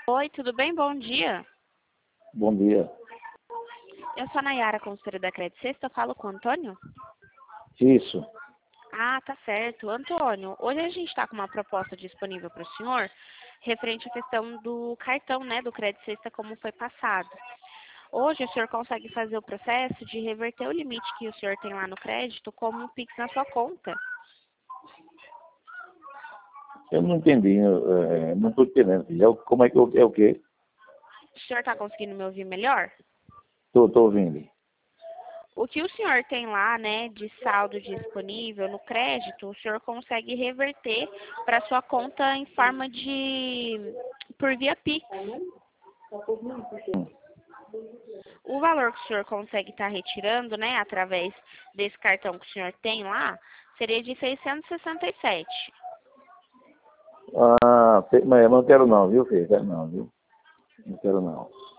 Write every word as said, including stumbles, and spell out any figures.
Oi, tudo bem? Bom dia. Bom dia. Eu sou a Nayara, consultora da Credit Sexta. Eu falo com o Antônio? Isso. Ah, tá certo. Antônio, hoje a gente está com uma proposta disponível para o senhor referente à questão do cartão, né, do Credit Sexta, como foi passado. Hoje o senhor consegue fazer o processo de reverter o limite que o senhor tem lá no crédito como um Pix na sua conta. Eu não entendi, eu, é, não estou entendendo. filho. É o- como é que eu, é o quê? O senhor está conseguindo me ouvir melhor? Estou ouvindo. O que o senhor tem lá, né, de saldo disponível no crédito, o senhor consegue reverter para sua conta em forma de por via Pix. Hum. O valor que o senhor consegue estar retirando, né, através desse cartão que o senhor tem lá, seria de seiscentos e sessenta e sete. Ah, te- mas eu não quero não, viu, filho? Quero não, viu? Não quero não.